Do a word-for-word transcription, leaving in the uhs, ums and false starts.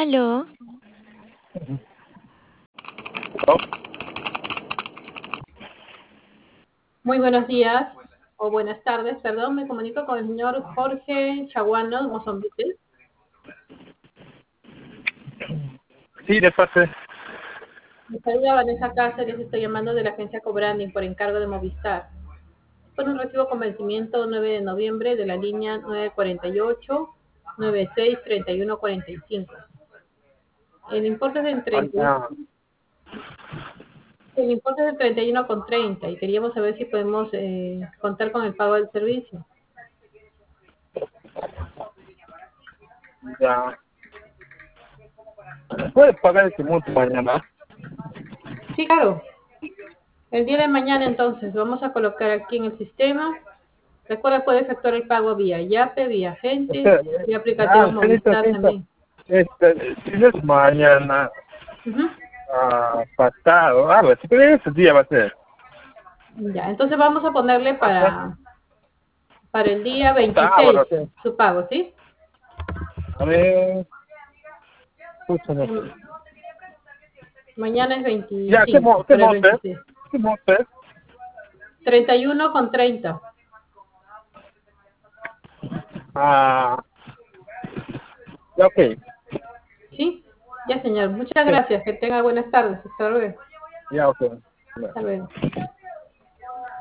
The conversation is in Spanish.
Aló. ¿No? Muy buenos días, o buenas tardes, perdón, me comunico con el señor Jorge Chaguano de Mozambique. Sí, de parte. Me saluda Vanessa Cáceres, estoy llamando de la agencia Cobranding por encargo de Movistar. Por un recibo con vencimiento nueve de noviembre de la línea nueve cuatro ocho, nueve seis, treinta y uno cuarenta y cinco. El importe es de treinta, Ah, el importe es de treinta y uno con treinta y queríamos saber si podemos eh, contar con el pago del servicio. ya. ¿Puedes pagar ese monto mañana? Sí, claro. El día de mañana entonces vamos a colocar aquí en el sistema. Recuerda, puede efectuar el pago vía Yape, vía Agente, Este, vía aplicativo ah, señorita, Movistar señorita. también. Este, si no es mañana, Ujú. ah, pasado, ah, pues, pero ese día va a ser. Ya, entonces vamos a ponerle Ajá. para, para el día Sábado, veintiséis sí. su pago, ¿sí? A ver, escúchame. Mm, Mañana es Ya, ¿qué, mo veinticinco, qué para el monte es? veintiséis. ¿Qué monte es? treinta y uno con treinta. Ah, ya, ok. ¿Sí? Ya, señor. Muchas Sí, gracias. Que tenga buenas tardes. Hasta luego. ya, ok. Ya. Hasta luego.